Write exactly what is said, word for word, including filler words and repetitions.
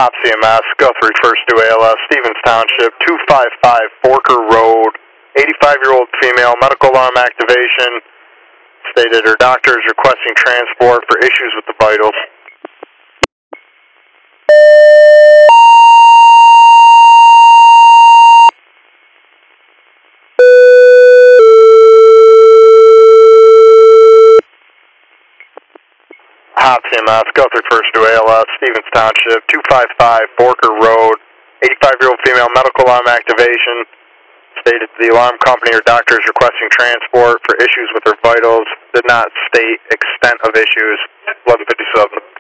Hop C M S, Guthrie First to A L S, Stevens Township, two five five Forker Road, eighty-five-year-old female, medical alarm activation, stated her doctor is requesting transport for issues with the vitals. Hop C M S, Guthrie First to A L S, Stevens Township, two five five Forker Road, eighty-five-year-old female, medical alarm activation, stated the alarm company or doctor is requesting transport for issues with her vitals, did not state extent of issues, eleven fifty-seven.